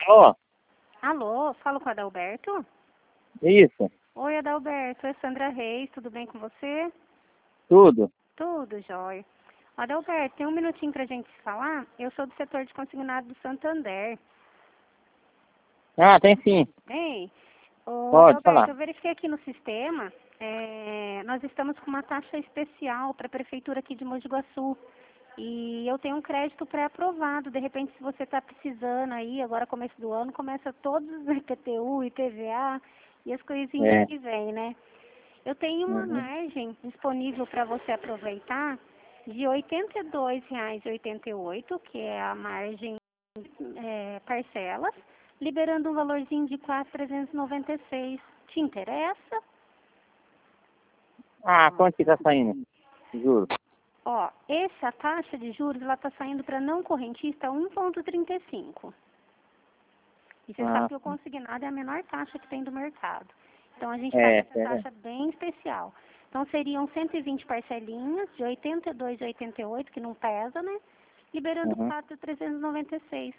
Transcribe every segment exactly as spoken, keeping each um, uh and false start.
Alô? Alô, falo com o Adalberto? Isso, Oi, Adalberto, é Sandra Reis, tudo bem com você? tudo. Tudo, jóia. Adalberto, tem um minutinho pra gente falar? Eu sou do setor de consignado do Santander. Ah, tem sim. Ei, ô, Pode Adalberto, falar. eu verifiquei aqui no sistema, é, nós estamos com uma taxa especial para a prefeitura aqui de Mogi Guaçu. E eu tenho um crédito pré-aprovado. De repente, se você está precisando aí, agora começo do ano, começa todos os I P T U, I P V A e as coisinhas É. que vem, né? Eu tenho uma Uhum. margem disponível para você aproveitar de oitenta e dois reais e oitenta e oito centavos, que é a margem é, parcelas, liberando um valorzinho de quatro mil trezentos e noventa e seis. Te interessa? Ah, quanto que tá saindo? Juro. Ó, essa taxa de juros, ela está saindo para não correntista a um vírgula trinta e cinco. E você sabe Ah, que o consignado é a menor taxa que tem do mercado. Então a gente está com é, essa é. taxa bem especial. Então seriam cento e vinte parcelinhas de oitenta e dois e oitenta e oito, que não pesa, né? Liberando Uhum. quatro mil trezentos e noventa e seis.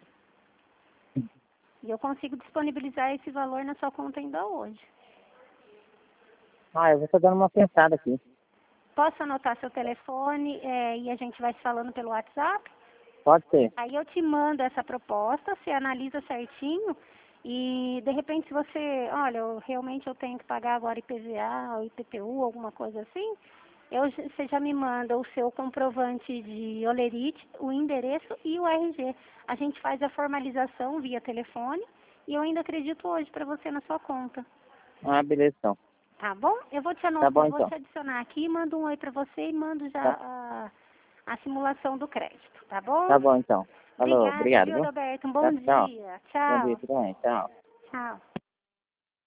E eu consigo disponibilizar esse valor na sua conta ainda hoje. Ah, eu vou estar dando uma pensada aqui. Posso anotar seu telefone é, e a gente vai se falando pelo WhatsApp? Pode ser. Aí eu te mando essa proposta, você analisa certinho e de repente se você, olha, eu, realmente eu tenho que pagar agora I P V A ou I P T U, alguma coisa assim, eu, você já me manda o seu comprovante de olerite, o endereço e o R G. A gente faz a formalização via telefone e eu ainda acredito hoje para você na sua conta. Ah, beleza então. Tá bom? Eu vou te Tá anotar, bom eu vou então. te adicionar aqui, mando um oi para você e mando já Tá, a, a simulação do crédito, tá bom? tá bom então. Falou, Obrigada, obrigado, viu, viu? Adalberto? Um bom Tá, tchau. dia. Bom dia, Tchau. tudo bem, tchau. Tchau.